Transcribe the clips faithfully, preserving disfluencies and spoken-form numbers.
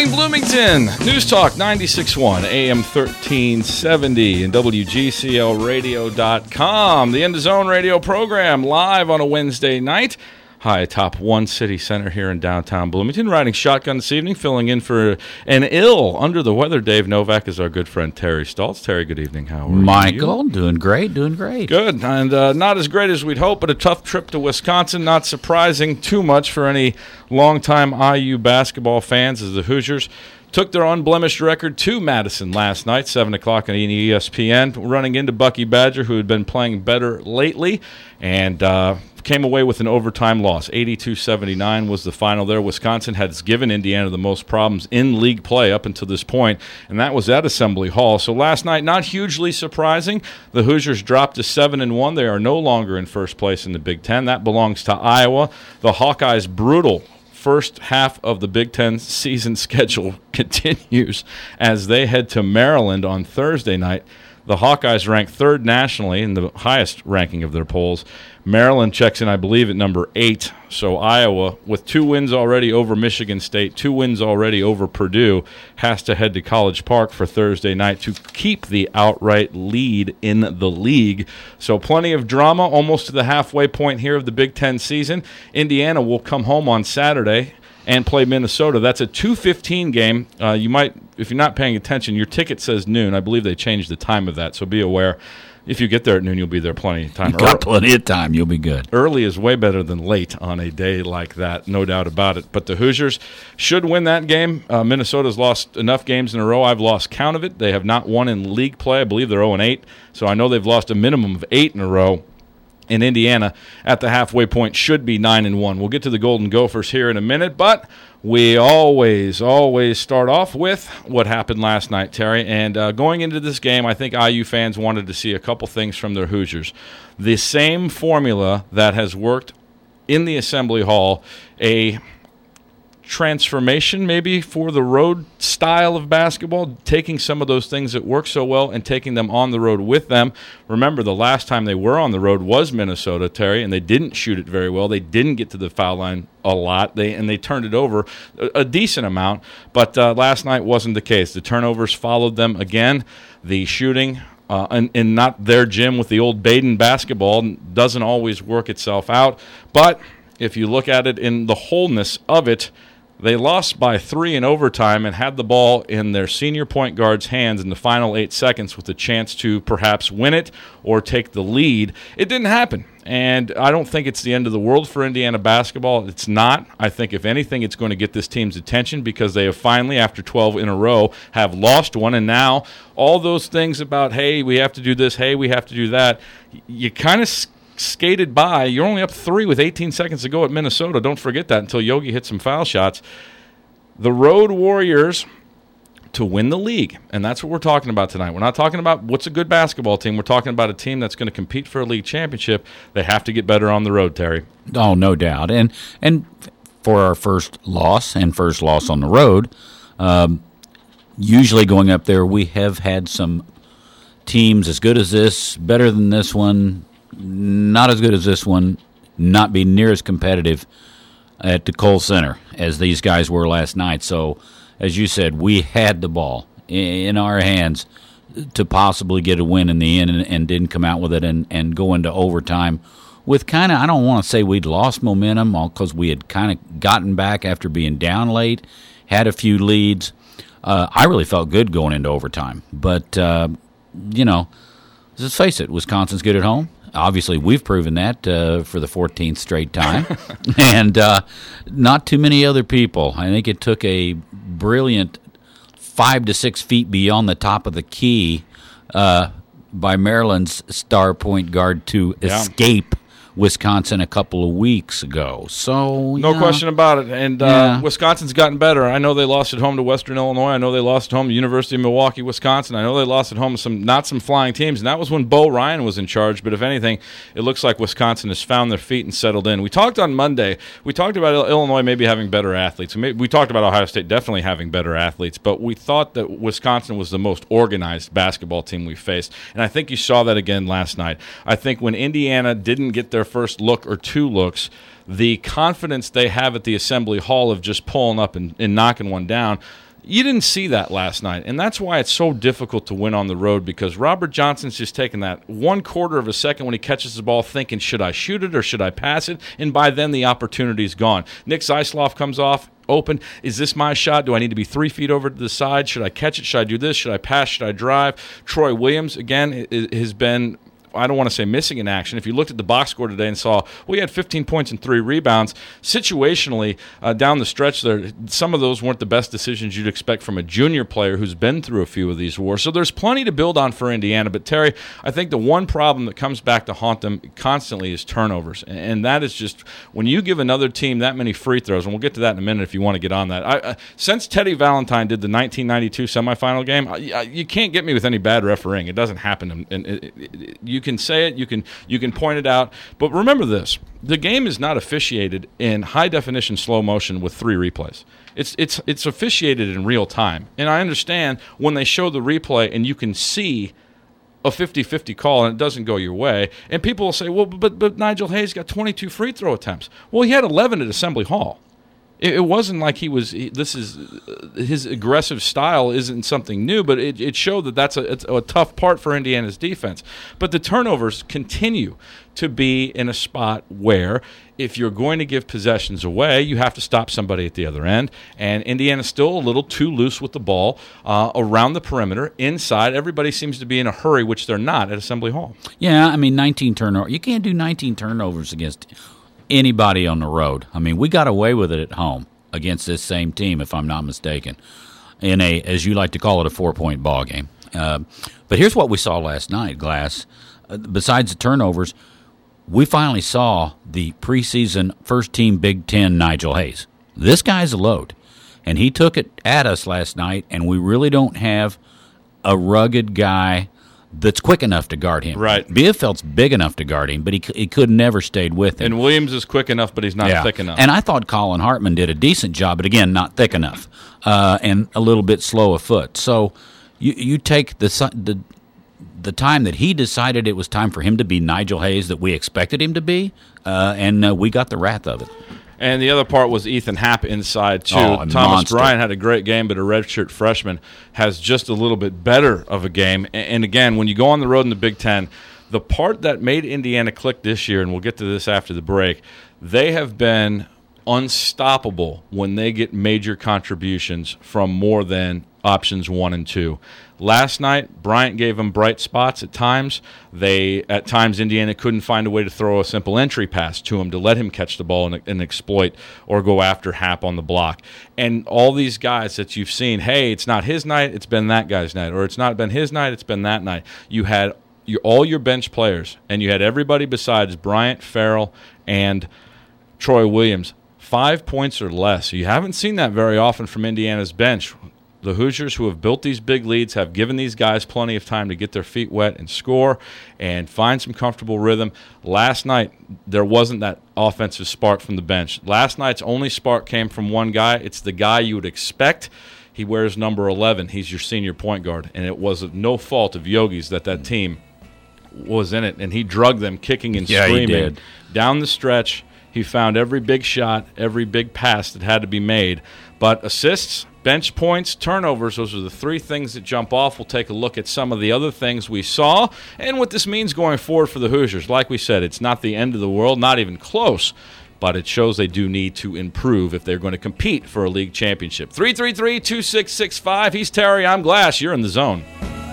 morning, Bloomington. News Talk ninety-six point one, A M thirteen seventy, and W G C L radio dot com. The End Zone radio program live on a Wednesday night. High atop One City Center here in downtown Bloomington. Riding shotgun this evening, filling in for an ill, under-the-weather Dave Novak is our good friend Terry Stoltz. Terry, good evening. How are Michael, you? doing great, doing great. Good, and uh, not as great as we'd hope, but a tough trip to Wisconsin. Not surprising too much for any longtime I U basketball fans, as the Hoosiers took their unblemished record to Madison last night, seven o'clock on E S P N, running into Bucky Badger, who had been playing better lately, and uh, came away with an overtime loss. eighty-two seventy-nine was the final there. Wisconsin has given Indiana the most problems in league play up until this point, and that was at Assembly Hall. So last night, not hugely surprising. The Hoosiers dropped to seven and one. They are no longer in first place in the Big Ten. That belongs to Iowa. The Hawkeyes' brutal first half of the Big Ten season schedule continues as they head to Maryland on Thursday night. The Hawkeyes rank third nationally in the highest ranking of their polls. Maryland checks in, I believe, at number eight. So Iowa, with two wins already over Michigan State, two wins already over Purdue, has to head to College Park for Thursday night to keep the outright lead in the league. So plenty of drama, almost to the halfway point here of the Big Ten season. Indiana will come home on Saturday and play Minnesota. That's a two fifteen game. Uh, you might, if you're not paying attention, your ticket says noon. I believe they changed the time of that, so be aware. If you get there at noon, you'll be there plenty of time. You got plenty of time. You'll be good. Early is way better than late on a day like that, no doubt about it. But the Hoosiers should win that game. Uh, Minnesota's lost enough games in a row. I've lost count of it. They have not won in league play. I believe they're oh and eight. So I know they've lost a minimum of eight in a row. In Indiana, at the halfway point, should be nine and one. We'll get to the Golden Gophers here in a minute, but we always, always start off with what happened last night, Terry. And uh, going into this game, I think I U fans wanted to see a couple things from their Hoosiers. The same formula that has worked in the Assembly Hall, a transformation maybe for the road style of basketball, taking some of those things that work so well and taking them on the road with them. Remember, the last time they were on the road was Minnesota, Terry, and they didn't shoot it very well. They didn't get to the foul line a lot, they and they turned it over a, a decent amount, but uh, last night wasn't the case. The turnovers followed them again. The shooting uh, in, in not their gym with the old Baden basketball doesn't always work itself out, but if you look at it in the wholeness of it, they lost by three in overtime and had the ball in their senior point guard's hands in the final eight seconds with a chance to perhaps win it or take the lead. It didn't happen, and I don't think it's the end of the world for Indiana basketball. It's not. I think, if anything, it's going to get this team's attention because they have finally, after twelve in a row, have lost one, and now all those things about, hey, we have to do this, hey, we have to do that, you kind of skated by. You're only up three with eighteen seconds to go at Minnesota. Don't forget that until Yogi hits some foul shots. The Road Warriors to win the league, and that's what we're talking about tonight. We're not talking about what's a good basketball team. We're talking about a team that's going to compete for a league championship. They have to get better on the road, Terry. Oh, no doubt. And and for our first loss and first loss on the road, um, usually going up there, we have had some teams as good as this, better than this one, not as good as this one, not be near as competitive at the Kohl Center as these guys were last night. So, as you said, we had the ball in our hands to possibly get a win in the end and, and didn't come out with it and, and go into overtime with kind of, I don't want to say we'd lost momentum because we had kind of gotten back after being down late, had a few leads. Uh, I really felt good going into overtime. But, uh, you know, let's face it, Wisconsin's good at home. Obviously, we've proven that uh, for the fourteenth straight time, and uh, not too many other people. I think it took a brilliant five to six feet beyond the top of the key uh, by Maryland's star point guard to yeah. escape Wisconsin a couple of weeks ago. So no yeah. question about it. And uh, yeah. Wisconsin's gotten better. I know they lost at home to Western Illinois. I know they lost at home to University of Milwaukee, Wisconsin. I know they lost at home to some not some flying teams, and that was when Bo Ryan was in charge. But if anything, it looks like Wisconsin has found their feet and settled in. We talked on Monday. We talked about Illinois maybe having better athletes. We talked about Ohio State definitely having better athletes, but we thought that Wisconsin was the most organized basketball team we faced, and I think you saw that again last night. I think when Indiana didn't get their first look or two looks, the confidence they have at the Assembly Hall of just pulling up and, and knocking one down, You didn't see that last night, and that's why it's so difficult to win on the road, because Robert Johnson's just taking that one quarter of a second when he catches the ball thinking, should I shoot it or should I pass it? And by then the opportunity's gone. Nick Zeisloff comes off open. Is this my shot? Do I need to be three feet over to the side? Should I catch it? Should I do this? Should I pass? Should I drive? Troy Williams, again, has been, I don't want to say missing in action. If you looked at the box score today and saw, well, he had fifteen points and three rebounds. Situationally, uh, down the stretch there, some of those weren't the best decisions you'd expect from a junior player who's been through a few of these wars. So there's plenty to build on for Indiana. But, Terry, I think the one problem that comes back to haunt them constantly is turnovers. And that is just, when you give another team that many free throws, and we'll get to that in a minute if you want to get on that. I, uh, since Teddy Valentine did the nineteen ninety-two semifinal game, I, I, you can't get me with any bad refereeing. It doesn't happen. And it, it, it, you can say it, you can you can point it out, but remember this: the game is not officiated in high definition slow motion with three replays. It's it's it's officiated in real time. And I understand when they show the replay and you can see a fifty-fifty call and it doesn't go your way, and people will say, well, but but Nigel Hayes got twenty-two free throw attempts. Well, he had eleven at Assembly Hall. It wasn't like he was. This is his aggressive style isn't something new, but it, it showed that that's a, it's a tough part for Indiana's defense. But the turnovers continue to be in a spot where, if you're going to give possessions away, you have to stop somebody at the other end. And Indiana's still a little too loose with the ball uh, around the perimeter. Inside, everybody seems to be in a hurry, which they're not at Assembly Hall. Yeah, I mean, nineteen turnovers. You can't do nineteen turnovers against anybody on the road. I mean, we got away with it at home against this same team, if I'm not mistaken, in a, as you like to call it, a four-point ball game. Uh, but here's what we saw last night, Glass. Uh, besides the turnovers, we finally saw the preseason first-team Big Ten Nigel Hayes. This guy's a load, and he took it at us last night, and we really don't have a rugged guy that's quick enough to guard him. Right. Bielfeld's big enough to guard him, but he he could never stayed with him. And Williams is quick enough, but he's not yeah. thick enough. And I thought Colin Hartman did a decent job, but again, not thick enough, uh, and a little bit slow of foot. So you you take the the the time that he decided it was time for him to be Nigel Hayes that we expected him to be, uh, and uh, we got the wrath of it. And the other part was Ethan Happ inside, too. Oh, Thomas monster. Bryant had a great game, but a redshirt freshman has just a little bit better of a game. And again, when you go on the road in the Big Ten, the part that made Indiana click this year, and we'll get to this after the break, they have been unstoppable when they get major contributions from more than options one and two. Last night, Bryant gave them bright spots at times. They, at times, Indiana couldn't find a way to throw a simple entry pass to him to let him catch the ball and, and exploit or go after Happ on the block. And all these guys that you've seen, hey, it's not his night, it's been that guy's night, or it's not been his night, it's been that night. You had your, all your bench players, and you had everybody besides Bryant, Farrell, and Troy Williams, five points or less. You haven't seen that very often from Indiana's bench. The Hoosiers, who have built these big leads, have given these guys plenty of time to get their feet wet and score and find some comfortable rhythm. Last night, there wasn't that offensive spark from the bench. Last night's only spark came from one guy. It's the guy you would expect. He wears number eleven. He's your senior point guard, and it was no fault of Yogi's that that team was in it, and he drugged them kicking and yeah, screaming he did. down the stretch. He found every big shot, every big pass that had to be made. But assists, bench points, turnovers, those are the three things that jump off. We'll take a look at some of the other things we saw and what this means going forward for the Hoosiers. Like we said, it's not the end of the world, not even close, but it shows they do need to improve if they're going to compete for a league championship. three three three, two six six five. He's Terry. I'm Glass. You're in the zone.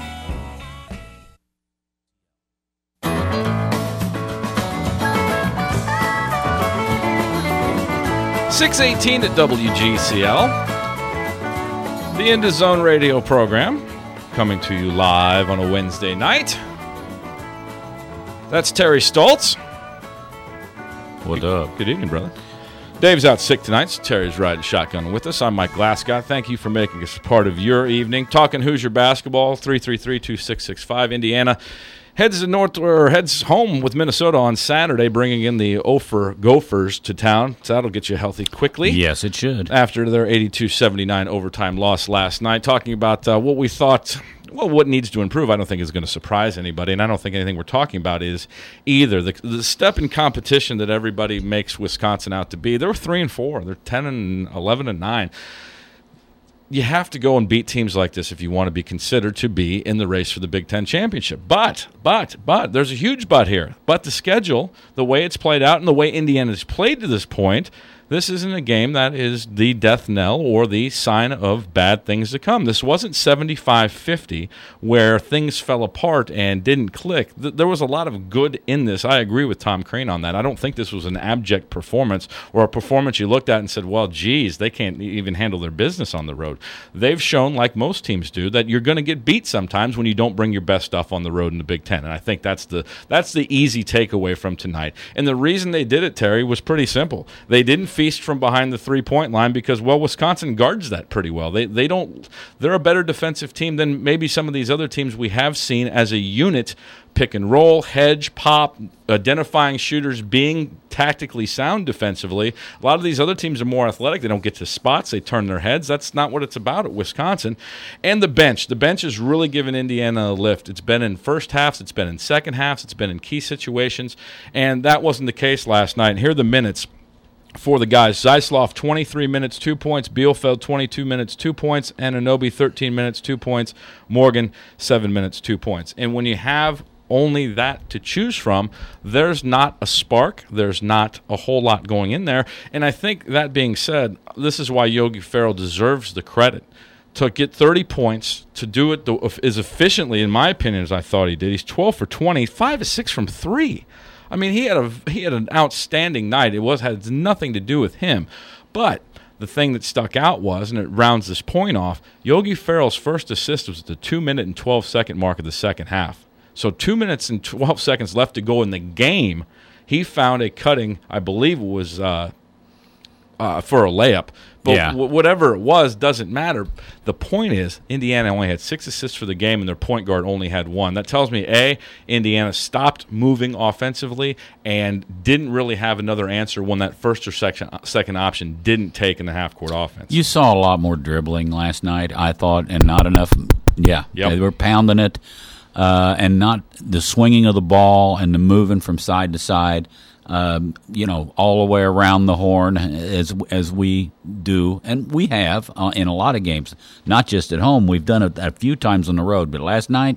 six eighteen at W G C L. The In the Zone radio program coming to you live on a Wednesday night. That's Terry Stoltz. What up? Good evening, brother. Dave's out sick tonight, so Terry's riding shotgun with us. I'm Mike Glasgow. Thank you for making us part of your evening. Talking Hoosier basketball, three three three, two six six five. Indiana heads to north or heads home with Minnesota on Saturday, bringing in the Ophir Gophers to town. So that'll get you healthy quickly. Yes, it should. After their eighty-two seventy-nine overtime loss last night, talking about uh, what we thought, well, what needs to improve. I don't think is going to surprise anybody, and I don't think anything we're talking about is either. The, the step in competition that everybody makes Wisconsin out to be, they're three and four. They're ten and eleven and nine. you have to go and beat teams like this if you want to be considered to be in the race for the Big Ten championship. But, but, but, there's a huge but here. But the schedule, the way it's played out and the way Indiana's played to this point, this isn't a game that is the death knell or the sign of bad things to come. This wasn't seventy-five fifty where things fell apart and didn't click. There was a lot of good in this. I agree with Tom Crane on that. I don't think this was an abject performance or a performance you looked at and said, well, geez, they can't even handle their business on the road. They've shown, like most teams do, that you're going to get beat sometimes when you don't bring your best stuff on the road in the Big Ten. And I think that's the that's the easy takeaway from tonight. And the reason they did it, Terry, was pretty simple. They didn't feast from behind the three-point line because, well, Wisconsin guards that pretty well. They they don't. They're a better defensive team than maybe some of these other teams we have seen as a unit. Pick and roll, hedge, pop, identifying shooters, being tactically sound defensively. A lot of these other teams are more athletic. They don't get to spots. They turn their heads. That's not what it's about at Wisconsin. And the bench. The bench has really given Indiana a lift. It's been in first halves. It's been in second halves. It's been in key situations. And that wasn't the case last night. And here are the minutes for the guys. Zeisloff, twenty-three minutes, two points. Bielefeld, twenty-two minutes, two points. Anunoby, thirteen minutes, two points. Morgan, seven minutes, two points. And when you have only that to choose from, there's not a spark. There's not a whole lot going in there. And I think that being said, this is why Yogi Ferrell deserves the credit. To get thirty points, to do it as efficiently, in my opinion, as I thought he did. He's twelve for twenty, five to six from three. I mean, he had a he had an outstanding night. It was had nothing to do with him. But the thing that stuck out was, and it rounds this point off, Yogi Ferrell's first assist was at the two-minute and twelve-second mark of the second half. So two minutes and twelve seconds left to go in the game. He found a cutting, I believe it was uh, uh, for a layup. But yeah. w- whatever it was doesn't matter. The point is, Indiana only had six assists for the game, and their point guard only had one. That tells me, A, Indiana stopped moving offensively and didn't really have another answer when that first or section, second option didn't take in the half-court offense. You saw a lot more dribbling last night, I thought, and not enough. Yeah, Yep. They were pounding it, uh, and not the swinging of the ball and the moving from side to side. Um, you know, all the way around the horn as as we do, and we have uh, in a lot of games, not just at home. We've done it a few times on the road, but last night,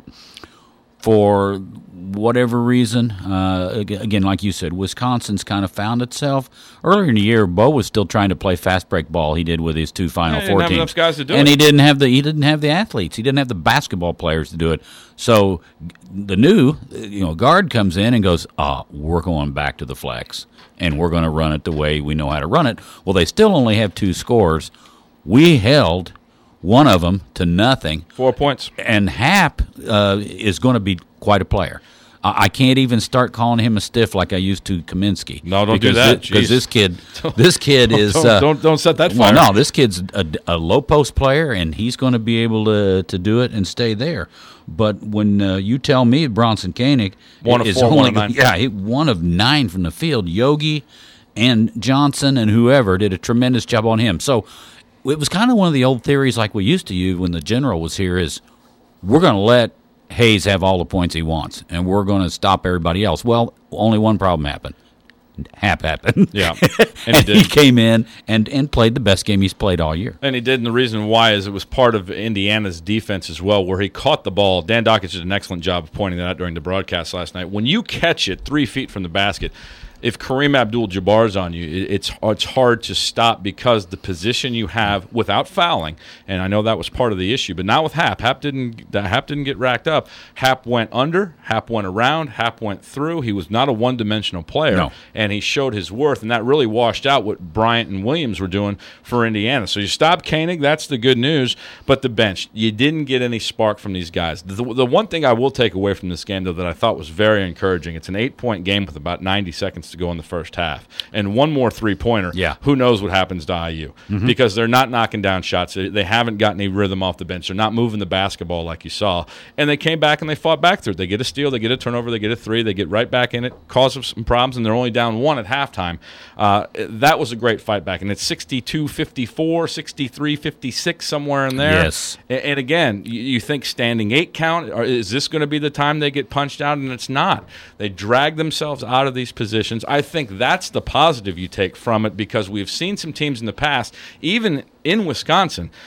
for whatever reason, uh, again, like you said, Wisconsin's kind of found itself. Earlier in the year, Bo was still trying to play fast break ball. He did with his two Final Yeah, Four he didn't teams, have enough guys to do and it. he didn't have the he didn't have the athletes. He didn't have the basketball players to do it. So the new, you know, guard comes in and goes, "Ah, we're going back to the flex, and we're going to run it the way we know how to run it." Well, they still only have two scores. We held one of them to nothing. Four points. And Happ uh, is going to be quite a player. I can't even start calling him a stiff like I used to Kaminsky. No, don't do that. Because Jeez. this kid, this kid Don't- is don't- uh, don't- don't set that fire. Well, no, this kid's a, a low post player, and he's going to be able to to do it and stay there. But when uh, you tell me Bronson Koenig One of is four, only one of nine. yeah, he, one of nine from the field, Yogi and Johnson and whoever did a tremendous job on him. So it was kind of one of the old theories like we used to use when the general was here is we're going to let Hayes have all the points he wants, and we're going to stop everybody else. Well, only one problem happened. Hap happened. Yeah, and and he he, did. came in and, and played the best game he's played all year. And he did, and the reason why is it was part of Indiana's defense as well, where he caught the ball. Dan Dockich did an excellent job of pointing that out during the broadcast last night. When you catch it three feet from the basket, if Kareem Abdul-Jabbar's on you, it's it's hard to stop because the position you have without fouling, and I know that was part of the issue, but not with Happ. Happ didn't Happ didn't get racked up. Happ went under, Happ went around, Happ went through. He was not a one-dimensional player, No. and he showed his worth, and that really washed out what Bryant and Williams were doing for Indiana. So you stopped Koenig, that's the good news, but the bench, you didn't get any spark from these guys. The, the one thing I will take away from this game, though, that I thought was very encouraging, it's an eight-point game with about ninety seconds to go in the first half. And one more three-pointer, Yeah. who knows what happens to I U? Mm-hmm. Because they're not knocking down shots. They, they haven't got any rhythm off the bench. They're not moving the basketball like you saw. And they came back and they fought back through it. They get a steal, they get a turnover, they get a three, they get right back in it, cause some problems, and they're only down one at halftime. Uh, that was a great fight back. And it's sixty-two fifty-four, sixty-three fifty-six, somewhere in there. Yes. And, and again, you, you think standing eight count, or is this going to be the time they get punched out? And it's not. They drag themselves out of these positions. I think that's the positive you take from it, because we've seen some teams in the past, even in Wisconsin,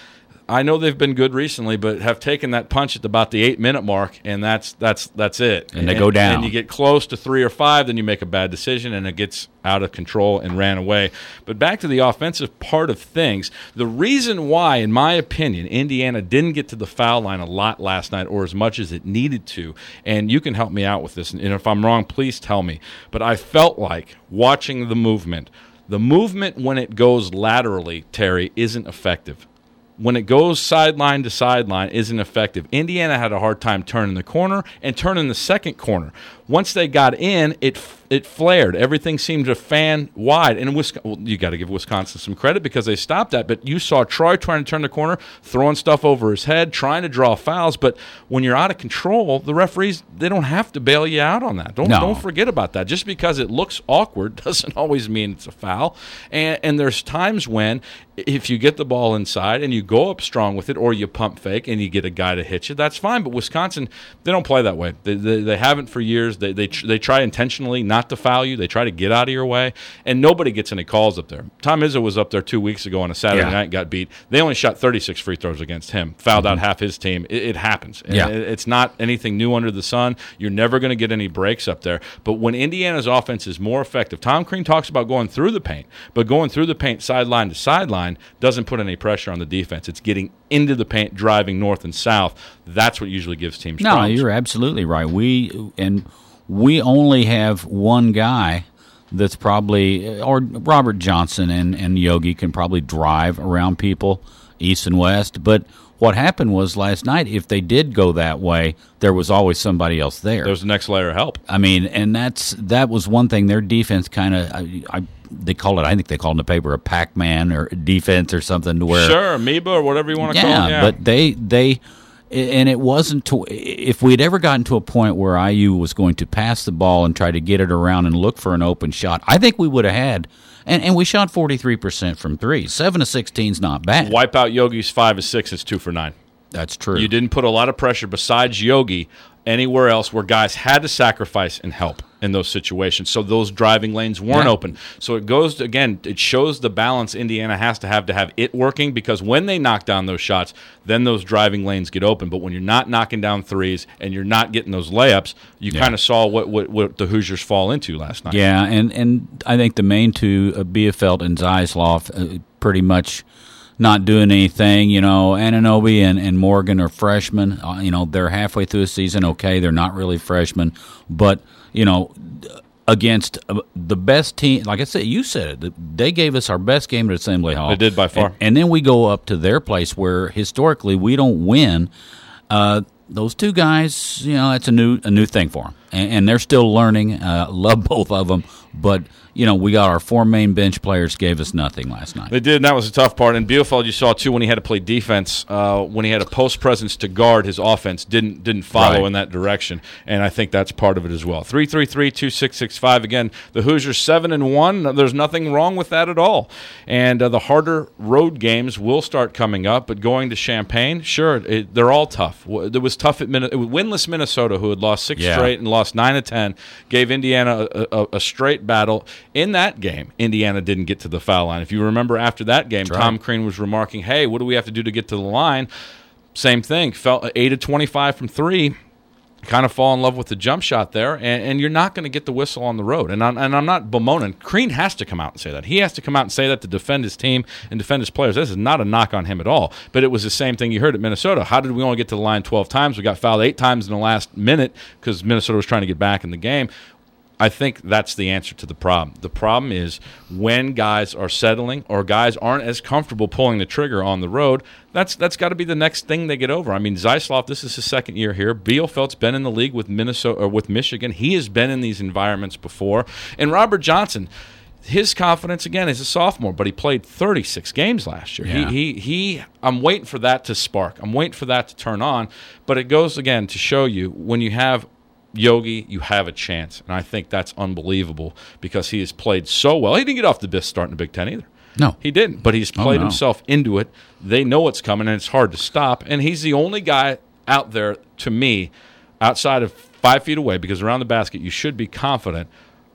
I know they've been good recently, but have taken that punch at about the eight-minute mark, and that's that's that's it. And they go down. And you get close to three or five, then you make a bad decision, and it gets out of control and ran away. But back to the offensive part of things, the reason why, in my opinion, Indiana didn't get to the foul line a lot last night or as much as it needed to, and you can help me out with this, and if I'm wrong, please tell me, but I felt like watching the movement, the movement when it goes laterally, Terry, isn't effective. When it goes sideline to sideline, isn't effective. Indiana had a hard time turning the corner and turning the second corner. Once they got in, it it flared. Everything seemed to fan wide. And Wisconsin, well, you got to give Wisconsin some credit because they stopped that. But you saw Troy trying to turn the corner, throwing stuff over his head, trying to draw fouls. But when you're out of control, the referees, they don't have to bail you out on that. Don't no. don't forget about that. Just because it looks awkward doesn't always mean it's a foul. And and there's times when if you get the ball inside and you go up strong with it, or you pump fake and you get a guy to hit you, that's fine. But Wisconsin, they don't play that way. They they, they haven't for years. They they they try intentionally not to foul you. They try to get out of your way, and nobody gets any calls up there. Tom Izzo was up there two weeks ago on a Saturday yeah. night and got beat. They only shot thirty-six free throws against him, fouled mm-hmm. out half his team. It, it happens. Yeah. It, it's not anything new under the sun. You're never going to get any breaks up there. But when Indiana's offense is more effective, Tom Crean talks about going through the paint, but going through the paint sideline to sideline doesn't put any pressure on the defense. It's getting into the paint, driving north and south. That's what usually gives teams no, problems. No, you're absolutely right. We and we only have one guy that's probably, or Robert Johnson and, and Yogi can probably drive around people east and west. But what happened was last night, if they did go that way, there was always somebody else there. There's the next layer of help. I mean, and that's that was one thing. Their defense kind of, I, I they call it, I think they call it in the paper a Pac-Man or defense or something. To where sure, amoeba or whatever you want to yeah, call it. Yeah, but they they. And it wasn't to, if we'd ever gotten to a point where I U was going to pass the ball and try to get it around and look for an open shot, I think we would have had. And, and we shot forty-three percent from three. seven to sixteen is not bad. Wipe out Yogi's five to six is two for nine. That's true. You didn't put a lot of pressure besides Yogi anywhere else where guys had to sacrifice and help in those situations. So those driving lanes weren't yeah. open. So it goes, to, again, it shows the balance Indiana has to have to have it working, because when they knock down those shots, then those driving lanes get open. But when you're not knocking down threes and you're not getting those layups, you yeah. kind of saw what, what, what the Hoosiers fall into last night. Yeah, and, and I think the main two, uh, Bielfeldt and Zeisloff, uh, pretty much not doing anything. You know, Anunoby and, and Morgan are freshmen. Uh, you know, they're halfway through the season. Okay, they're not really freshmen. But, you know, against uh, the best team, like I said, you said it, they gave us our best game at Assembly Hall. They did by far. And, and then we go up to their place where historically we don't win. Uh, those two guys, you know, it's a new a new thing for them. And, and they're still learning. Uh, love both of them. But, you know, we got our four main bench players gave us nothing last night. They did, and that was a tough part. And Bielfeldt, you saw, too, when he had to play defense, uh, when he had a post presence to guard, his offense didn't didn't follow right. in that direction. And I think that's part of it as well. three three three, two six six five. Again, the Hoosiers seven and one. There's nothing wrong with that at all. And uh, the harder road games will start coming up. But going to Champaign, sure, it, they're all tough. It was tough at Min- winless Minnesota, who had lost six yeah. straight and lost nine of ten, gave Indiana a, a, a straight battle. In that game, Indiana didn't get to the foul line. If you remember after that game, That's Tom right. Crean was remarking, hey, what do we have to do to get to the line? Same thing. Felt eight of twenty-five from three. Kind of fall in love with the jump shot there, and, and you're not going to get the whistle on the road. And I'm, and I'm not bemoaning. Crean has to come out and say that. He has to come out and say that to defend his team and defend his players. This is not a knock on him at all. But it was the same thing you heard at Minnesota. How did we only get to the line twelve times? We got fouled eight times in the last minute because Minnesota was trying to get back in the game. I think that's the answer to the problem. The problem is when guys are settling or guys aren't as comfortable pulling the trigger on the road, that's that's got to be the next thing they get over. I mean, Zeisloff, this is his second year here. Bielfeldt's been in the league with Minnesota or with Michigan. He has been in these environments before. And Robert Johnson, his confidence, again, is a sophomore, but he played thirty-six games last year. Yeah. He, he, he. I'm waiting for that to spark. I'm waiting for that to turn on. But it goes, again, to show you when you have Yogi, you have a chance. And I think that's unbelievable because he has played so well. He didn't get off the best start in the Big Ten either. No. He didn't, but he's played oh, no. himself into it. They know what's coming, and it's hard to stop. And he's the only guy out there, to me, outside of five feet away, because around the basket you should be confident,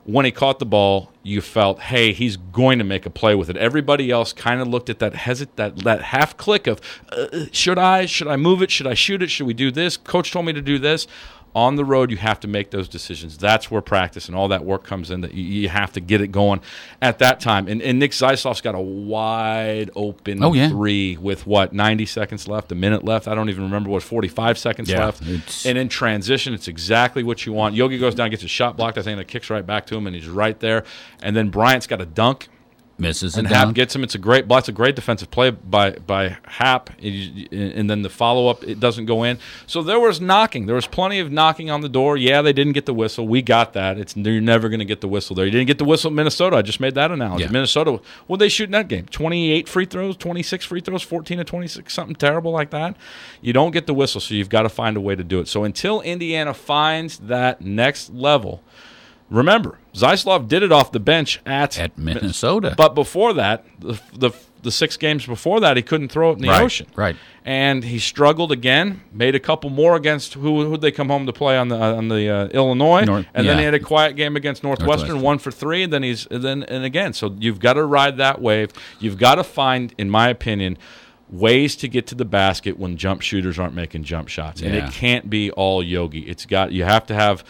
when he caught the ball, you felt, hey, he's going to make a play with it. Everybody else kind of looked at that hesit- that, that half click of, uh, should I? Should I move it? Should I shoot it? Should we do this? Coach told me to do this. On the road, you have to make those decisions. That's where practice and all that work comes in, that you, you have to get it going at that time. And, and Nick Zeisloff's got a wide open oh, yeah. three with, what, ninety seconds left, a minute left? I don't even remember what, forty-five seconds yeah, left. It's... And in transition, it's exactly what you want. Yogi goes down, gets a shot blocked, I think, and it kicks right back to him, and he's right there. And then Bryant's got a dunk. Misses and it Hap down. gets him. It's a great, that's a great defensive play by by Hap, and then the follow up, it doesn't go in. So there was knocking. There was plenty of knocking on the door. Yeah, they didn't get the whistle. We got that. It's you're never going to get the whistle there. You didn't get the whistle in Minnesota. I just made that analogy. Yeah. Minnesota, what did they shoot in that game? twenty-eight free throws, twenty-six free throws, fourteen to twenty-six, something terrible like that. You don't get the whistle, so you've got to find a way to do it. So until Indiana finds that next level. Remember, Zeisloff did it off the bench at, at Minnesota. But before that, the, the the six games before that, he couldn't throw it in the right, ocean. Right. And he struggled again, made a couple more against who who'd they come home to play on the on the uh, Illinois, North, and yeah. then he had a quiet game against Northwestern, Northwestern, one for three, and then he's and then and again. So you've got to ride that wave. You've got to find, in my opinion, ways to get to the basket when jump shooters aren't making jump shots, yeah. and it can't be all Yogi. It's got you have to have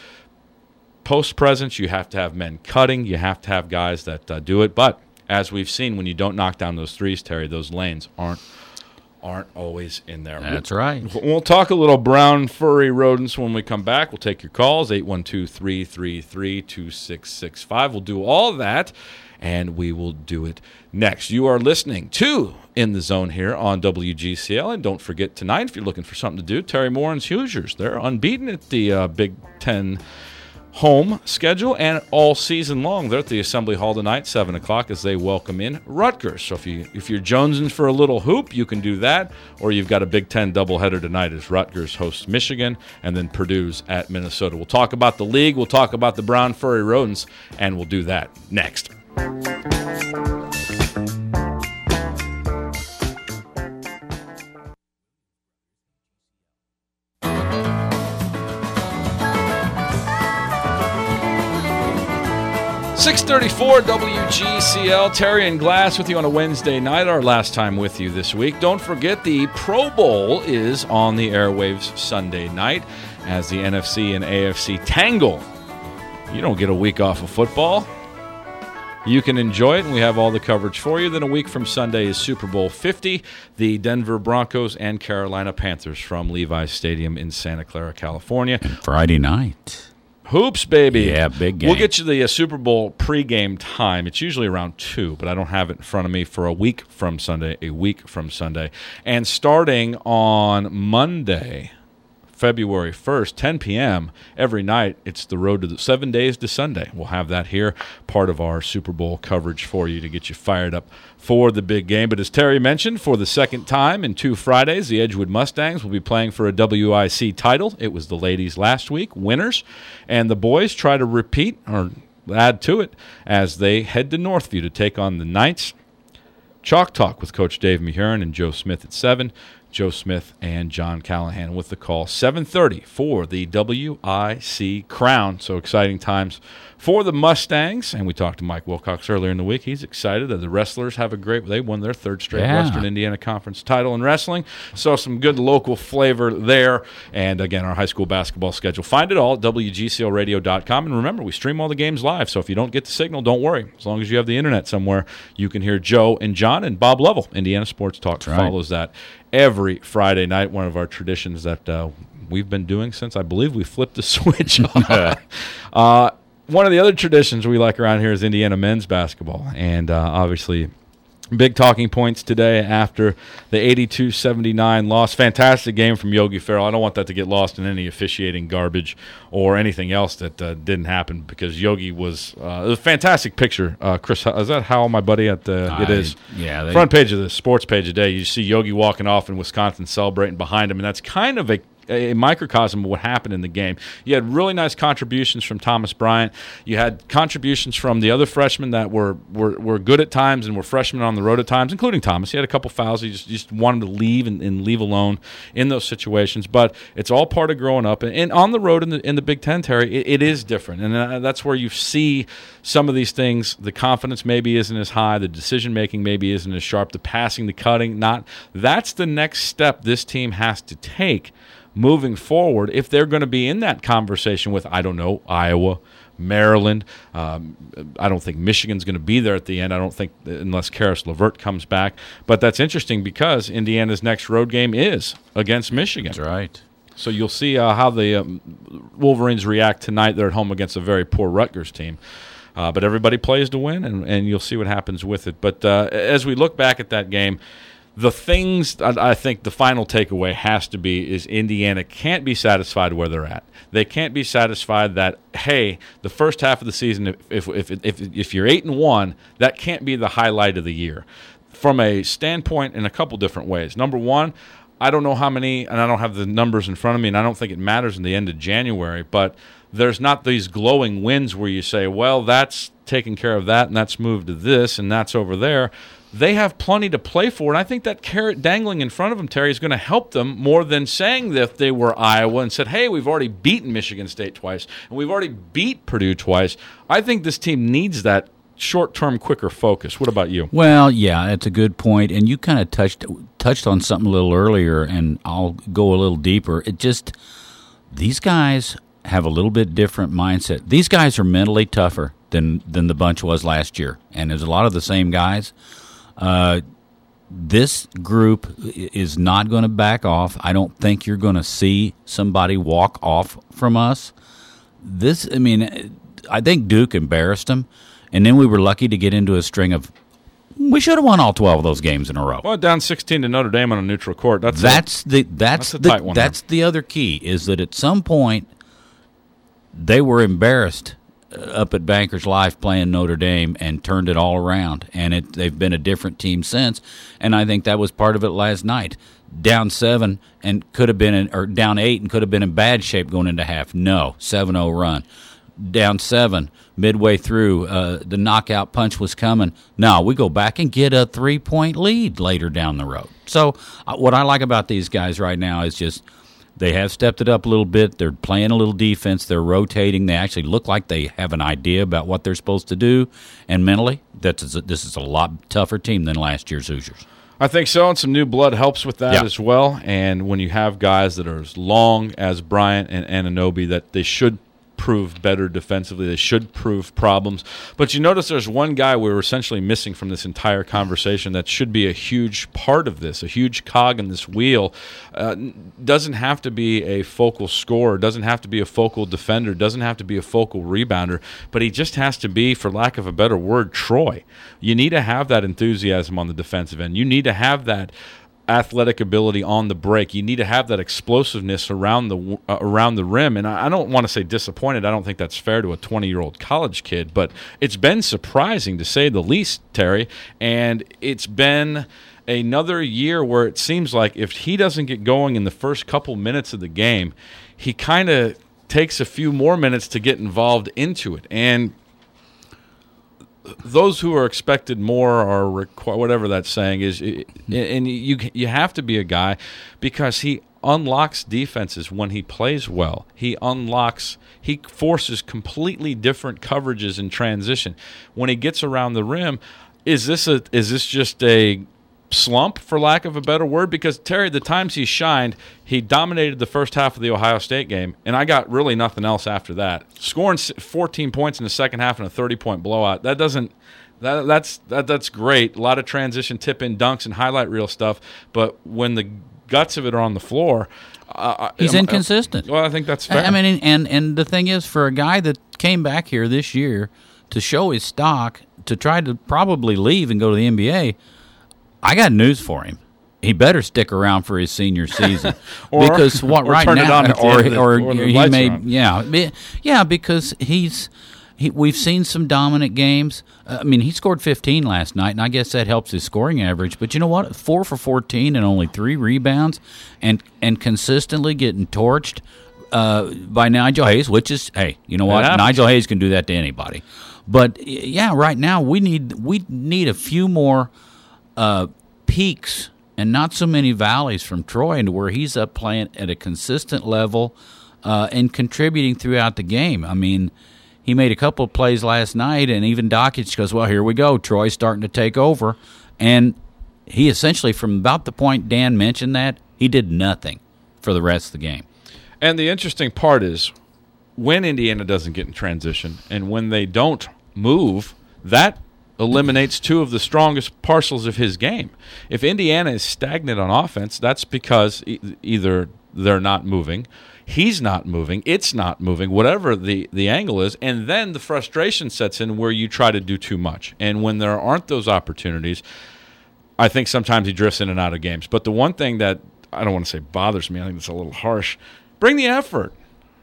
post presence, you have to have men cutting, you have to have guys that uh, do it. But as we've seen, when you don't knock down those threes, Terry, those lanes aren't aren't always in there. That's right. We'll talk a little brown furry rodents when we come back. We'll take your calls, eight one two, three three three, two six six five. We'll do all that, and we will do it next. You are listening to In the Zone here on W G C L. And don't forget tonight, if you're looking for something to do, Terry Moran's Hoosiers. They're unbeaten at the uh, Big Ten home schedule, and all season long they're at the Assembly Hall tonight, seven o'clock, as they welcome in Rutgers. So if, you, if you're jonesing for a little hoop, you can do that, or you've got a Big Ten doubleheader tonight as Rutgers hosts Michigan, and then Purdue's at Minnesota. We'll talk about the league, we'll talk about the brown furry rodents, and we'll do that next. six thirty-four W G C L, Terry and Glass with you on a Wednesday night, our last time with you this week. Don't forget the Pro Bowl is on the airwaves Sunday night as the N F C and A F C tangle. You don't get a week off of football. You can enjoy it, and we have all the coverage for you. Then a week from Sunday is Super Bowl fifty, the Denver Broncos and Carolina Panthers from Levi's Stadium in Santa Clara, California. And Friday night. Hoops, baby. Yeah, big game. We'll get you the uh, Super Bowl pregame time. It's usually around two, but I don't have it in front of me for a week from Sunday, a week from Sunday. And starting on Monday, February first, ten p.m. every night, it's the road to the seven days to Sunday. We'll have that here, part of our Super Bowl coverage for you to get you fired up for the big game. But as Terry mentioned, for the second time in two Fridays, the Edgewood Mustangs will be playing for a W I C title. It was the ladies last week, winners, and the boys try to repeat or add to it as they head to Northview to take on the Knights. Chalk Talk with Coach Dave Mahurin and Joe Smith at seven. Joe Smith and John Callahan with the call. seven thirty for the W I C crown. So exciting times for the Mustangs. And we talked to Mike Wilcox earlier in the week. He's excited that the wrestlers have a great – they won their third straight yeah. Western Indiana Conference title in wrestling. So some good local flavor there. And, again, our high school basketball schedule. Find it all at W G C L radio dot com. And remember, we stream all the games live. So if you don't get the signal, don't worry. As long as you have the internet somewhere, you can hear Joe and John and Bob Lovell. Indiana Sports Talk That's right. follows that every Friday night, one of our traditions that uh, we've been doing since I believe we flipped the switch on. uh, one of the other traditions we like around here is Indiana men's basketball. And uh, obviously, big talking points today after the eighty-two seventy-nine loss. Fantastic game from Yogi Ferrell. I don't want that to get lost in any officiating garbage or anything else that uh, didn't happen, because Yogi was, uh, it was a fantastic picture. Uh, Chris, is that Howell, my buddy? At the, I, it is. Yeah. They, Front page of the sports page today, you see Yogi walking off and Wisconsin celebrating behind him, and that's kind of a a microcosm of what happened in the game. You had really nice contributions from Thomas Bryant. You had contributions from the other freshmen that were, were, were good at times and were freshmen on the road at times, including Thomas. He had a couple fouls. He just, just wanted to leave and, and leave alone in those situations. But it's all part of growing up. And, and on the road in the, in the Big Ten, Terry, it, it is different. And uh, that's where you see some of these things. The confidence maybe isn't as high. The decision-making maybe isn't as sharp. The passing, the cutting, not. That's the next step this team has to take moving forward if they're going to be in that conversation with, I don't know, Iowa, Maryland. Um, I don't think Michigan's going to be there at the end. I don't think unless Karis LeVert comes back. But that's interesting because Indiana's next road game is against Michigan. That's right. So you'll see uh, how the um, Wolverines react tonight. They're at home against a very poor Rutgers team. Uh, but everybody plays to win, and, and you'll see what happens with it. But uh, as we look back at that game, the things I, I think the final takeaway has to be is Indiana can't be satisfied where they're at. They can't be satisfied that, hey, the first half of the season, if if if if, if you're eight and one, that can't be the highlight of the year. From a standpoint in a couple different ways. Number one, I don't know how many, and I don't have the numbers in front of me, and I don't think it matters in the end of January, but there's not these glowing wins where you say, well, that's taking care of that, and that's moved to this, and that's over there. They have plenty to play for, and I think that carrot dangling in front of them, Terry, is going to help them more than saying that they were Iowa and said, hey, we've already beaten Michigan State twice, and we've already beat Purdue twice. I think this team needs that short-term, quicker focus. What about you? Well, yeah, that's a good point, and you kind of touched touched on something a little earlier, and I'll go a little deeper. It just, these guys have a little bit different mindset. These guys are mentally tougher than, than the bunch was last year, and there's a lot of the same guys. Uh, this group is not going to back off. I don't think you're going to see somebody walk off from us. This, I mean, I think Duke embarrassed them, and then we were lucky to get into a string of, we should have won all twelve of those games in a row. Well, down sixteen to Notre Dame on a neutral court. That's that's a, the that's, that's a the tight one that's there. the other key is that at some point they were embarrassed up at Bankers Life playing Notre Dame and turned it all around, and it, they've been a different team since. And I think that was part of it last night. Down seven and could have been in, or down eight and could have been in bad shape going into half. No, seven oh run. Down seven midway through, uh, the knockout punch was coming. No, we go back and get a three-point lead later down the road. So uh, what I like about these guys right now is just they have stepped it up a little bit. They're playing a little defense. They're rotating. They actually look like they have an idea about what they're supposed to do. And mentally, that's a, this is a lot tougher team than last year's Hoosiers. I think so, and some new blood helps with that yeah. as well. And when you have guys that are as long as Bryant and Anunoby, that they should prove better defensively. They should prove problems. But you notice there's one guy we were essentially missing from this entire conversation that should be a huge part of this, a huge cog in this wheel. Uh, doesn't have to be a focal scorer, doesn't have to be a focal defender, doesn't have to be a focal rebounder, but he just has to be, for lack of a better word, Troy. You need to have that enthusiasm on the defensive end. You need to have that athletic ability on the break. You need to have that explosiveness around the uh, around the rim. And I, I don't want to say disappointed. I don't think that's fair to a twenty-year-old college kid, but it's been surprising to say the least, Terry. And it's been another year where it seems like if he doesn't get going in the first couple minutes of the game, he kind of takes a few more minutes to get involved into it. And those who are expected more are requ- whatever that saying is, and you you have to be a guy because he unlocks defenses when he plays well. He unlocks, he forces completely different coverages in transition. When he gets around the rim, is this a is this just a slump, for lack of a better word? Because, Terry, the times he shined, he dominated the first half of the Ohio State game, and I got really nothing else after that. Scoring fourteen points in the second half and a thirty-point blowout, that doesn't that, – that's that, that's great. A lot of transition tip-in dunks and highlight reel stuff, but when the guts of it are on the floor uh, – He's I'm, inconsistent. Well, I think that's fair. I mean, and, and the thing is, for a guy that came back here this year to show his stock, to try to probably leave and go to the N B A – I got news for him. He better stick around for his senior season or, because what or right turn now, it on or the, or, or he may, yeah, yeah, because he's he, we've seen some dominant games. Uh, I mean, he scored fifteen last night, and I guess that helps his scoring average. But you know what? Four for fourteen and only three rebounds, and and consistently getting torched uh, by Nigel Hayes, which is, hey, you know what? Nigel Hayes can do that to anybody. But yeah, right now we need we need a few more uh, peaks and not so many valleys from Troy, into where he's up playing at a consistent level uh, and contributing throughout the game. I mean, he made a couple of plays last night, and even Dockich goes, well, here we go. Troy's starting to take over. And he essentially, from about the point Dan mentioned that, he did nothing for the rest of the game. And the interesting part is when Indiana doesn't get in transition and when they don't move, that eliminates two of the strongest parcels of his game. If Indiana is stagnant on offense, that's because e- either they're not moving, he's not moving, it's not moving, whatever the, the angle is, and then the frustration sets in where you try to do too much. And when there aren't those opportunities, I think sometimes he drifts in and out of games. But the one thing that, I don't want to say bothers me, I think it's a little harsh, bring the effort.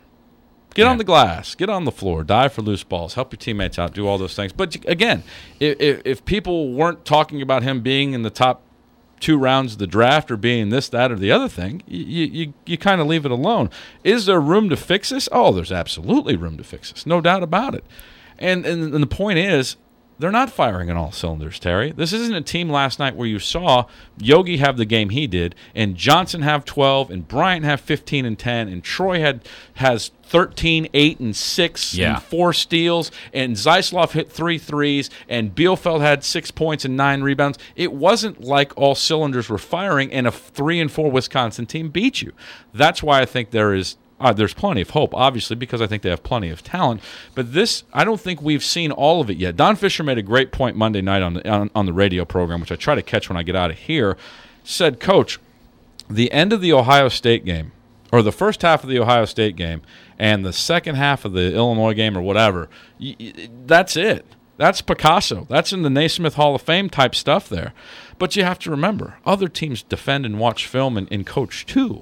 Get yeah. on the glass, get on the floor, dive for loose balls, help your teammates out, do all those things. But again, if, if people weren't talking about him being in the top two rounds of the draft or being this, that, or the other thing, you you, you kind of leave it alone. Is there room to fix this? Oh, there's absolutely room to fix this, no doubt about it. And and, and the point is, they're not firing on all cylinders, Terry. This isn't a team last night where you saw Yogi have the game he did, and Johnson have twelve, and Bryant have fifteen and ten, and Troy had has thirteen, eight, and six, yeah. and four steals, and Zeislov hit three threes, and Bielefeld had six points and nine rebounds. It wasn't like all cylinders were firing, and a three and four Wisconsin team beat you. That's why I think there is Uh, there's plenty of hope, obviously, because I think they have plenty of talent. But this, I don't think we've seen all of it yet. Don Fisher made a great point Monday night on the, on, on the radio program, which I try to catch when I get out of here. Said, Coach, the end of the Ohio State game, or the first half of the Ohio State game, and the second half of the Illinois game or whatever, y- y- that's it. That's Picasso. That's in the Naismith Hall of Fame type stuff there. But you have to remember, other teams defend and watch film and, and coach too.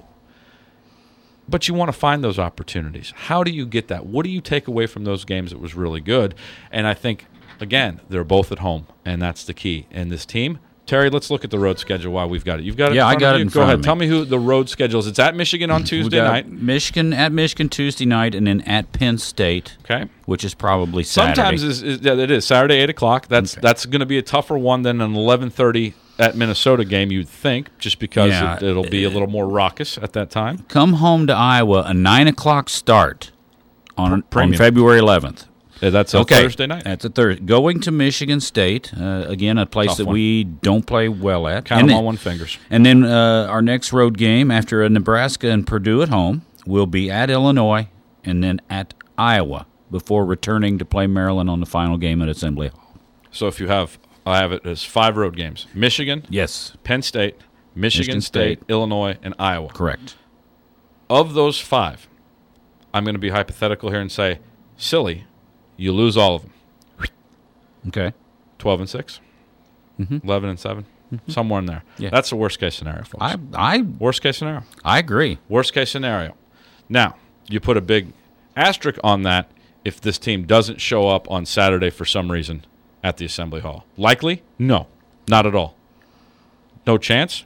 But you want to find those opportunities. How do you get that? What do you take away from those games that was really good? And I think, again, they're both at home, and that's the key. And this team, Terry, let's look at the road schedule while we've got it. You've got it. Yeah, in I front got of it you? in Go front ahead. of me. Tell me who the road schedule is. It's at Michigan on Tuesday night. Michigan at Michigan Tuesday night, and then at Penn State. Okay, which is probably Saturday. Sometimes is, is, yeah, it is Saturday eight o'clock. That's okay. That's going to be a tougher one than an eleven thirty at Minnesota game, you'd think, just because yeah. it, it'll be a little more raucous at that time. Come home to Iowa, a nine o'clock start on, on February eleventh. Yeah, that's a okay. Thursday night. That's a Thursday. Going to Michigan State, uh, again, a place Tough that one. we don't play well at. Count and them then, on one fingers. And then uh, our next road game after a Nebraska and Purdue at home will be at Illinois and then at Iowa before returning to play Maryland on the final game at Assembly Hall. So if you have, I have it as five road games. Michigan. Yes. Penn State, Michigan, Michigan State, State, Illinois, and Iowa. Correct. Of those five, I'm going to be hypothetical here and say, silly, you lose all of them. Okay. twelve and six, mm-hmm. eleven and seven, mm-hmm. somewhere in there. Yeah. That's the worst case scenario, folks. I, I, worst case scenario. I agree. Worst case scenario. Now, you put a big asterisk on that if this team doesn't show up on Saturday for some reason at the Assembly Hall. Likely? No, not at all. No chance?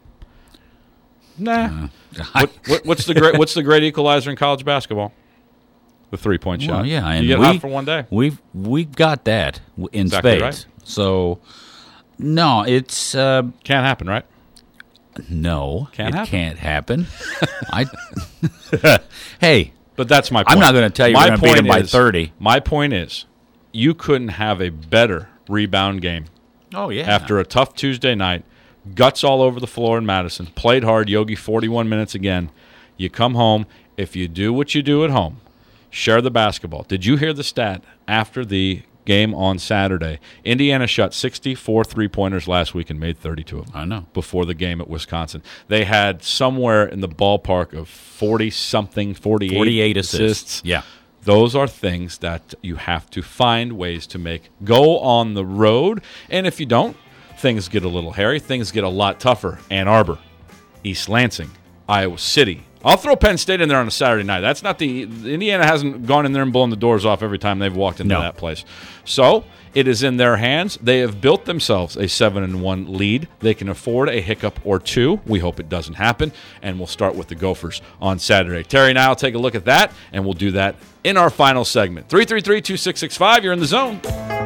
Nah. Uh, what, what, what's the great What's the great equalizer in college basketball? The three-point well, shot. Yeah, and you get we, hot for one day. We've we've got that in exactly spades. Right. So, no, it's uh, can't happen, right? No, can't it happen. can't happen. I hey, but that's my point. I'm not going to tell you my we're going to beat them by is, thirty. My point is, you couldn't have a better rebound game. Oh yeah. After a tough Tuesday night, guts all over the floor in Madison, played hard. Yogi forty-one minutes again. You come home. If you do what you do at home, share the basketball. Did you hear the stat after the game on Saturday? Indiana shot sixty-four three-pointers last week and made thirty-two of them. I know. Before the game at Wisconsin. They had somewhere in the ballpark of forty-something, forty-eight, forty-eight assists. assists. Yeah. Those are things that you have to find ways to make go on the road. And if you don't, things get a little hairy. Things get a lot tougher. Ann Arbor, East Lansing, Iowa City, I'll throw Penn State in there on a Saturday night. That's not the Indiana hasn't gone in there and blown the doors off every time they've walked into No. that place. So it is in their hands. They have built themselves a seven and one lead. They can afford a hiccup or two. We hope it doesn't happen, and we'll start with the Gophers on Saturday. Terry and I will take a look at that, and we'll do that in our final segment. three three three, two six six five. You're in the zone.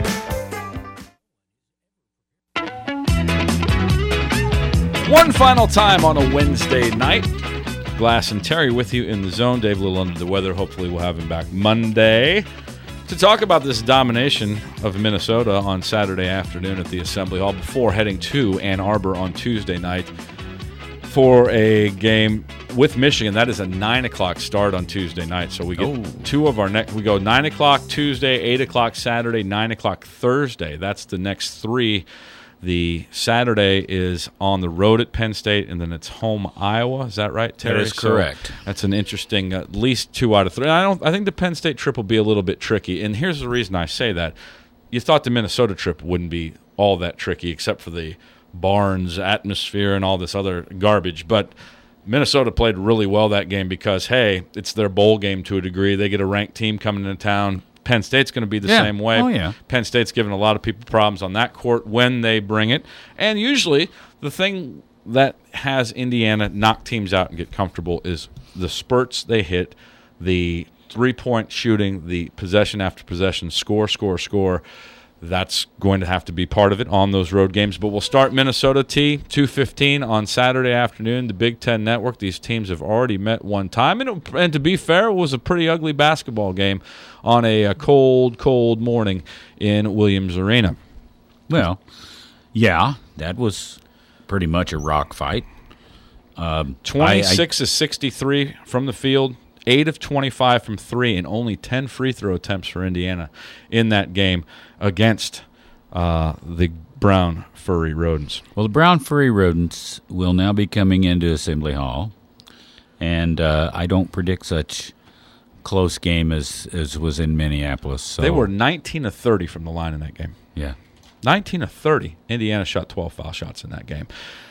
One final time on a Wednesday night. Glass and Terry with you in the zone. Dave a little under the weather. Hopefully we'll have him back Monday to talk about this domination of Minnesota on Saturday afternoon at the Assembly Hall before heading to Ann Arbor on Tuesday night for a game with Michigan. That is a nine o'clock start on Tuesday night. So we get Oh. two of our next. We go nine o'clock Tuesday, eight o'clock Saturday, nine o'clock Thursday. That's the next three. The Saturday is on the road at Penn State, and then it's home Iowa. Is that right, Terry? That is correct. So that's an interesting, at least two out of three. I don't. I think the Penn State trip will be a little bit tricky, and here's the reason I say that. You thought the Minnesota trip wouldn't be all that tricky, except for the Barnes atmosphere and all this other garbage, but Minnesota played really well that game because, hey, it's their bowl game to a degree. They get a ranked team coming into town. Penn State's going to be the Yeah. same way. Oh, yeah. Penn State's giving a lot of people problems on that court when they bring it. And usually the thing that has Indiana knock teams out and get comfortable is the spurts they hit, the three-point shooting, the possession after possession, score, score, score. That's going to have to be part of it on those road games. But we'll start Minnesota T, two fifteen on Saturday afternoon, the Big Ten Network. These teams have already met one time. And, it, and to be fair, it was a pretty ugly basketball game on a, a cold, cold morning in Williams Arena. Well, yeah, that was pretty much a rock fight. Um, twenty-six of sixty-three from the field, eight of twenty-five from three, and only ten free throw attempts for Indiana in that game against uh, the Brown Furry Rodents. Well, the Brown Furry Rodents will now be coming into Assembly Hall, and uh, I don't predict such close game as, as was in Minneapolis. So. They were nineteen of thirty from the line in that game. Yeah. nineteen of thirty. Indiana shot twelve foul shots in that game.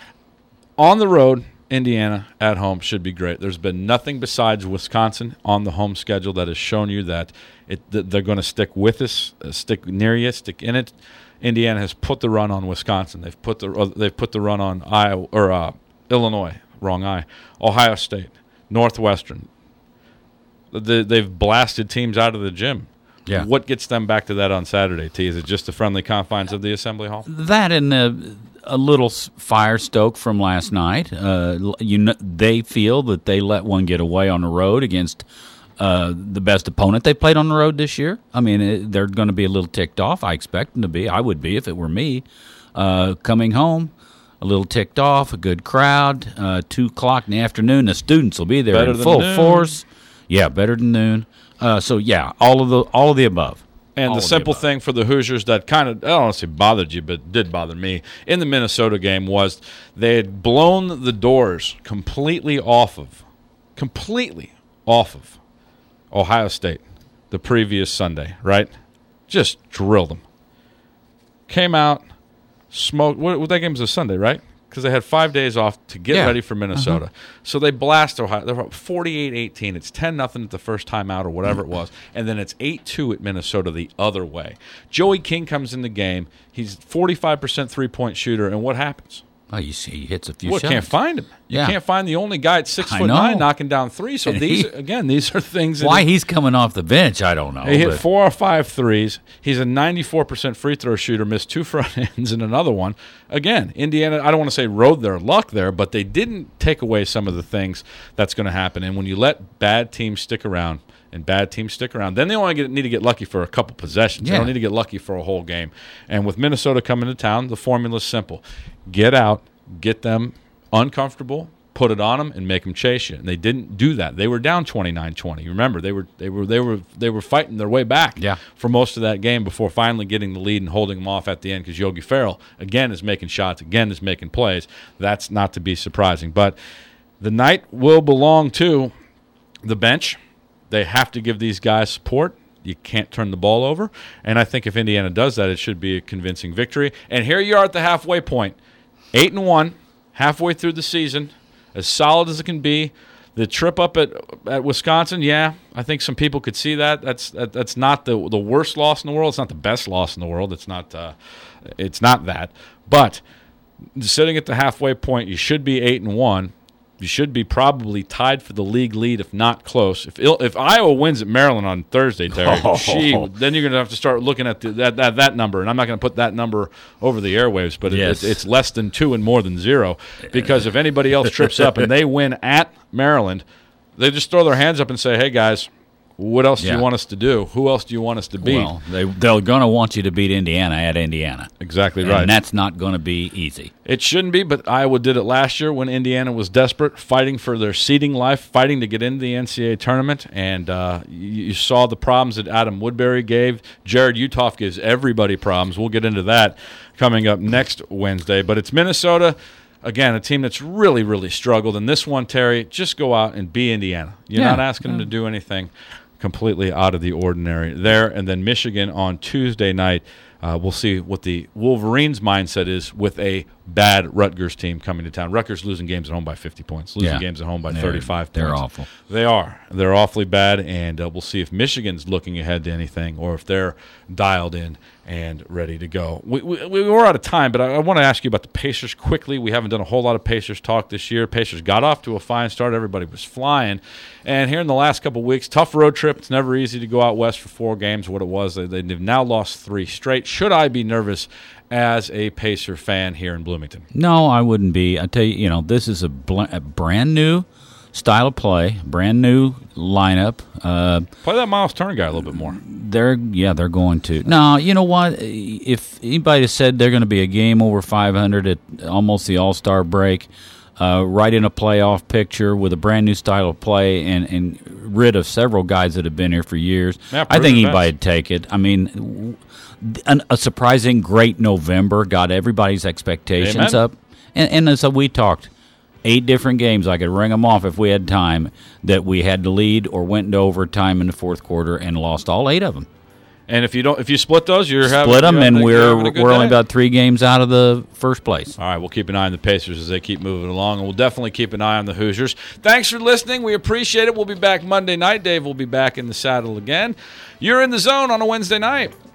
On the road, Indiana at home should be great. There's been nothing besides Wisconsin on the home schedule that has shown you that it that they're going to stick with us, uh, stick near you, stick in it. Indiana has put the run on Wisconsin. They've put the uh, they've put the run on Iowa or uh, Illinois. Wrong eye. Ohio State, Northwestern. The, they've blasted teams out of the gym. Yeah. What gets them back to that on Saturday, T? Is it just the friendly confines of the Assembly Hall? That and a, a little s- fire stoke from last night. Uh, l- you know, they feel that they let one get away on the road against uh, the best opponent they played on the road this year. I mean, it, they're going to be a little ticked off. I expect them to be. I would be if it were me. Uh, coming home, a little ticked off, a good crowd, uh, two o'clock in the afternoon. The students will be there Better in than full noon. force. Yeah, better than noon. Uh, so, yeah, all of the all of the above. And All the of the simple above. thing for the Hoosiers that kind of, I don't want to say bothered you, but did bother me in the Minnesota game was they had blown the doors completely off of, completely off of Ohio State the previous Sunday, right? Just drilled them. Came out, smoked. What, what that game was a Sunday, right? Because they had five days off to get Yeah. ready for Minnesota. Uh-huh. So they blast Ohio. They're up forty-eight eighteen. It's ten nothing at the first time out or whatever it was. And then it's eight two at Minnesota the other way. Joey King comes in the game. He's forty-five percent three-point shooter. And what happens? Oh, you see, he hits a few Well, shots. can't find him. You Yeah. can't find the only guy at six I foot know. nine knocking down three. So And these, he- again, these are things. Why that he's coming off the bench, I don't know. he hit but- four or five threes. He's a ninety-four percent free throw shooter, missed two front ends and another one. Again, Indiana, I don't want to say rode their luck there, but they didn't take away some of the things that's going to happen. And when you let bad teams stick around and bad teams stick around, then they only get, need to get lucky for a couple possessions. They Yeah. don't need to get lucky for a whole game. And with Minnesota coming to town, the formula's simple. Get out, get them uncomfortable, put it on them, and make them chase you. And they didn't do that. They were down twenty-nine twenty. Remember, they were they were they were they were fighting their way back Yeah. for most of that game before finally getting the lead and holding them off at the end because Yogi Ferrell again is making shots, again is making plays. That's not to be surprising. But the night will belong to the bench. They have to give these guys support. You can't turn the ball over. And I think if Indiana does that, it should be a convincing victory. And here you are at the halfway point. Eight and one, halfway through the season, as solid as it can be. The trip up at at Wisconsin, yeah, I think some people could see that. That's that, that's not the the worst loss in the world. It's not the best loss in the world. It's not uh, it's not that. But sitting at the halfway point, you should be eight and one. You should be probably tied for the league lead, if not close. If if Iowa wins at Maryland on Thursday, Terry, Oh. she, then you're going to have to start looking at the, that, that that number. And I'm not going to put that number over the airwaves, but it, Yes. it, it's less than two and more than zero. Because if anybody else trips up and they win at Maryland, they just throw their hands up and say, hey, guys, what else do Yeah. you want us to do? Who else do you want us to beat? Well, they, they're going to want you to beat Indiana at Indiana. Exactly And right. that's not going to be easy. It shouldn't be, but Iowa did it last year when Indiana was desperate, fighting for their seeding life, fighting to get into the N C double A tournament. And uh, you, you saw the problems that Adam Woodbury gave. Jared Utoff gives everybody problems. We'll get into that coming up next Wednesday. But it's Minnesota. Again, a team that's really, really struggled. And this one, Terry, just go out and be Indiana. You're Yeah. not asking them to do anything completely out of the ordinary there. And then Michigan on Tuesday night. Uh, we'll see what the Wolverines' mindset is with a bad Rutgers team coming to town. Rutgers losing games at home by fifty points, losing Yeah. games at home by They're- thirty-five they're points. awful. They are. They're awfully bad, and uh, we'll see if Michigan's looking ahead to anything or if they're dialed in and ready to go. We, we, we were out of time, but I, I want to ask you about the Pacers quickly. We haven't done a whole lot of Pacers talk this year. Pacers got off to a fine start. Everybody was flying. And here in the last couple of weeks, tough road trip. It's never easy to go out west for four games, what it was. They, they've now lost three straight. Should I be nervous as a Pacer fan here in Bloomington? No, I wouldn't be. I tell you, you know, this is a, bl- a brand new style of play, brand new lineup. Uh, Play that Miles Turner guy a little bit more. they're yeah, they're going to. No, you know what? If anybody said they're going to be a game over five hundred at almost the All-Star break, uh, right in a playoff picture with a brand new style of play and, and rid of several guys that have been here for years, Yeah, I think prove it anybody'd take it. I mean, an, a surprising great November got everybody's expectations Amen. up. And, and as we talked, eight different games, I could ring them off if we had time, that we had to lead or went into overtime in the fourth quarter and lost all eight of them. And if you don't, if you split those, you're having Split them, you're and having- we're you're having a good we're only day. about three games out of the first place. All right, we'll keep an eye on the Pacers as they keep moving along, and we'll definitely keep an eye on the Hoosiers. Thanks for listening. We appreciate it. We'll be back Monday night. Dave will be back in the saddle again. You're in the zone on a Wednesday night.